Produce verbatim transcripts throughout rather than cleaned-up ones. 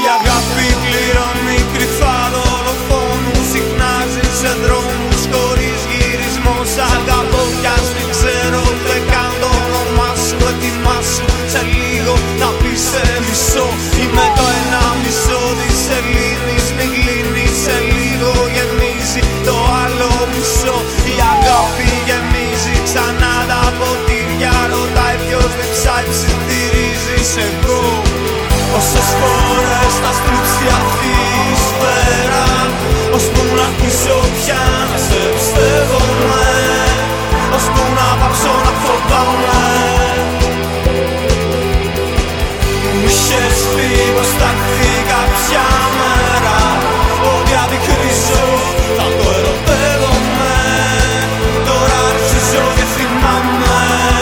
Η αγάπη πληρώνει κρυφά, δολοφόνους συχνάζει σε δρόμους χωρίς γυρισμό. Σ' αγαπώ κι ας μην ξέρω ούτε καν το όνομά σου. Ετοιμάσου σε λίγο να πεις σε μισό. Είμαι το ένα μισό της σελήνης, μην κλείνεις, σε λίγο γεμίζει το άλλο μισό. Η αγάπη γεμίζει ξανά τα ποτήρια, ρωτάει ποιος δεν ψάξει, στηρίζεις εγώ. Όσες φορές θα στρίψει αυτή η σφαίρα, ώσπου να αρχίσω πια να σε πιστεύομαι, ώσπου να πάψω να φοβάμαι. Μου είχες πει πως θα έρθει κάποια μέρα, ότι αδικρίζω θα το ερωτεύομαι. Τώρα αρχίζω και θυμάμαι.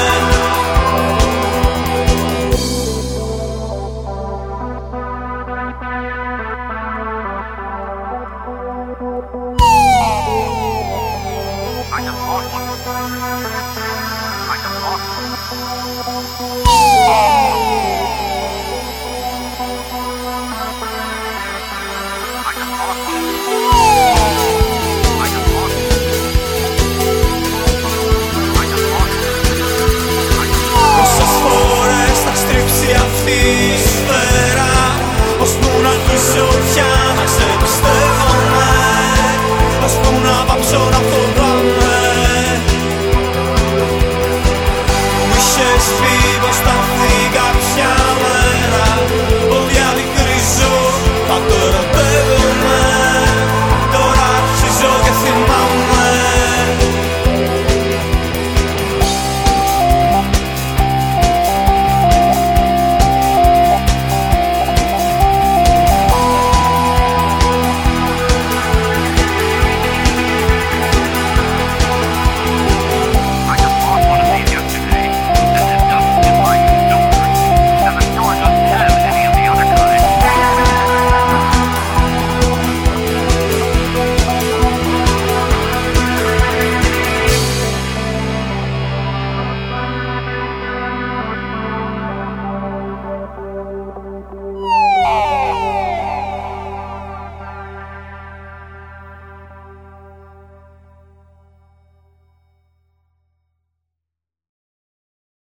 Πόσες φορές θα στρίψει αυτή η σφαίρα, ώσπου να αρχίσω πια να σε πιστεύομαι, ώσπου να πάψω